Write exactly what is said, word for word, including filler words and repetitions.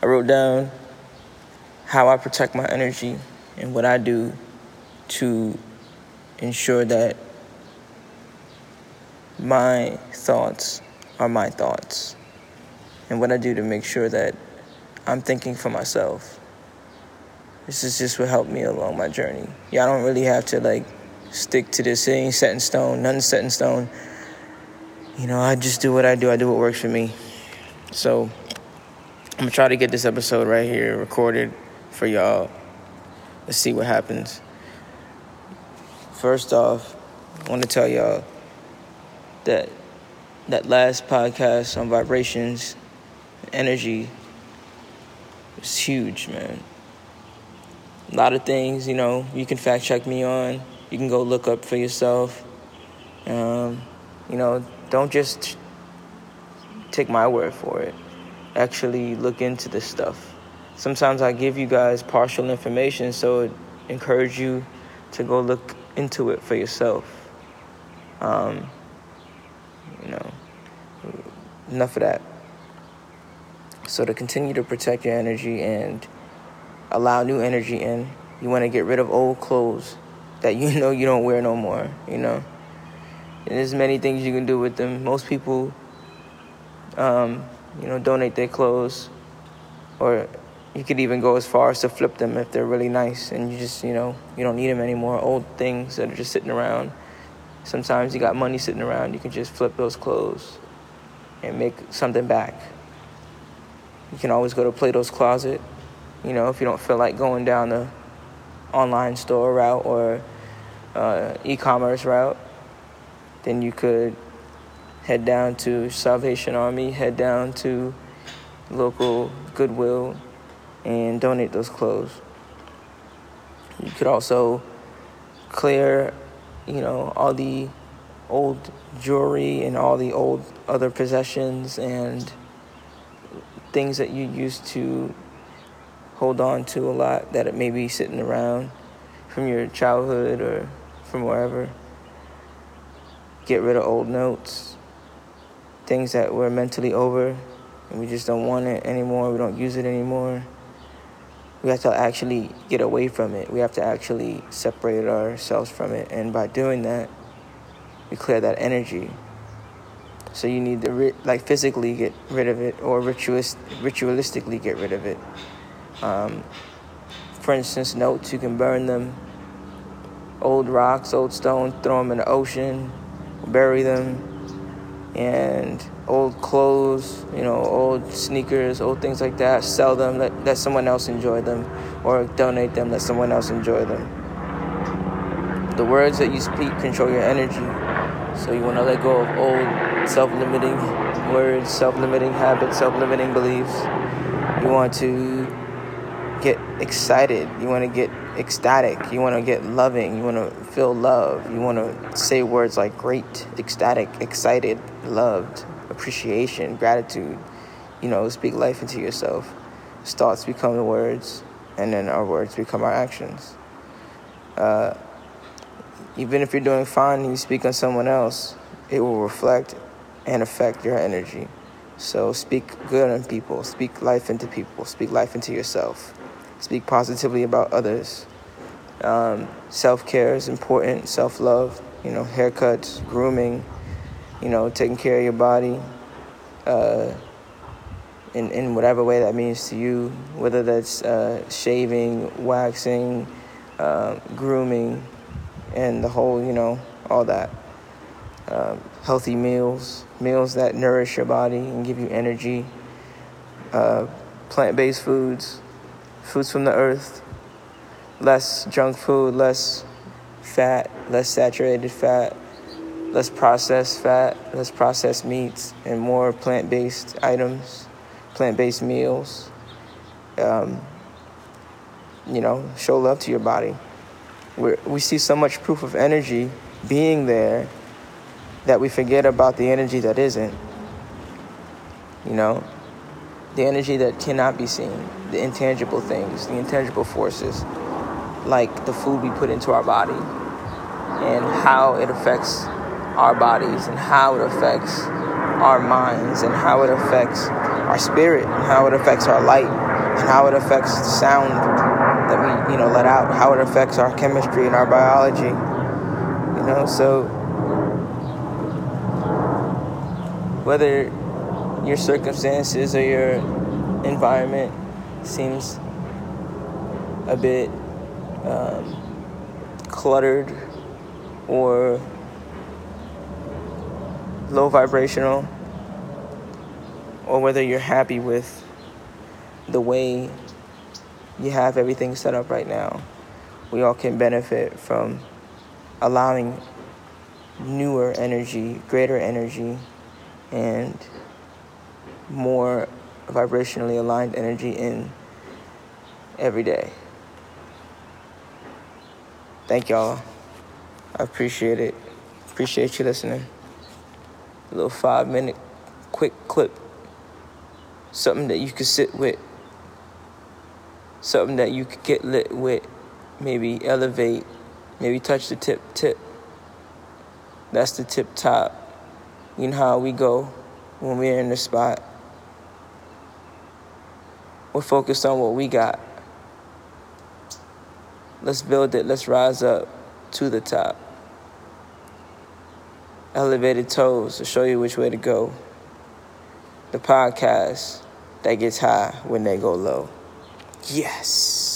I wrote down how I protect my energy and what I do to ensure that my thoughts are my thoughts, and what I do to make sure that I'm thinking for myself. This is just what helped me along my journey. Yeah, I don't really have to like stick to this. It ain't set in stone. Nothing's set in stone. You know, I just do what I do. I do what works for me. So I'm gonna try to get this episode right here recorded for y'all. Let's see what happens. First off, I want to tell y'all that that last podcast on vibrations, energy, was huge, man. A lot of things, you know, you can fact check me on. You can go look up for yourself. Um, you know, don't just take my word for it. Actually look into this stuff. Sometimes I give you guys partial information, so it encourage you to go look into it for yourself. Um, you know, enough of that. So to continue to protect your energy and allow new energy in, you want to get rid of old clothes that you know you don't wear no more, you know. And there's many things you can do with them. Most people, um, you know, donate their clothes, or you could even go as far as to flip them if they're really nice and you just, you know, you don't need them anymore. Old things that are just sitting around. Sometimes you got money sitting around, you can just flip those clothes and make something back. You can always go to Plato's Closet, you know, if you don't feel like going down the online store route or uh, e-commerce route, then you could head down to Salvation Army, head down to local Goodwill and donate those clothes. You could also clear, you know, all the old jewelry and all the old other possessions and things that you used to hold on to a lot that it may be sitting around from your childhood or from wherever. Get rid of old notes, things that we're mentally over and we just don't want it anymore, we don't use it anymore. We have to actually get away from it. We have to actually separate ourselves from it. And by doing that, we clear that energy. So you need to, like, physically get rid of it or ritualist, ritualistically get rid of it. Um, for instance, notes, you can burn them. Old rocks, old stones, throw them in the ocean, bury them. And old clothes, you know, old sneakers, old things like that, sell them, let, let someone else enjoy them, or donate them, let someone else enjoy them. The words that you speak control your energy, so you want to let go of old self-limiting words, self-limiting habits, self-limiting beliefs. You want to get excited, you want to get ecstatic, you want to get loving, you want to feel love, you want to say words like great, ecstatic, excited, loved, appreciation, gratitude. You know, speak life into yourself. Thoughts become the words, and then our words become our actions. Uh, even if you're doing fine and you speak on someone else, it will reflect and affect your energy. So speak good on people, speak life into people, speak life into yourself. Speak positively about others. Um, self-care is important. Self-love, you know, haircuts, grooming, you know, taking care of your body uh, in, in whatever way that means to you, whether that's uh, shaving, waxing, uh, grooming, and the whole, you know, all that. Uh, healthy meals, meals that nourish your body and give you energy. Uh, plant-based foods. Foods from the earth, less junk food, less fat, less saturated fat, less processed fat, less processed meats, and more plant-based items, plant-based meals. Um, you know, show love to your body. We're, we see so much proof of energy being there that we forget about the energy that isn't, you know? The energy that cannot be seen, the intangible things, the intangible forces, like the food we put into our body and how it affects our bodies and how it affects our minds and how it affects our spirit and how it affects our light and how it affects the sound that we, you know, let out, how it affects our chemistry and our biology, you know. So whether your circumstances or your environment seems a bit um, cluttered or low vibrational, or whether you're happy with the way you have everything set up right now, we all can benefit from allowing newer energy, greater energy, and more vibrationally aligned energy in every day. Thank y'all. I appreciate it. Appreciate you listening. A little five minute quick clip. Something that you could sit with. Something that you could get lit with. Maybe elevate. Maybe touch the tip tip. That's the tip top. You know how we go when we're in the spot. We're focused on what we got. Let's build it. Let's rise up to the top. Elevated toes to show you which way to go. The podcast that gets high when they go low. Yes.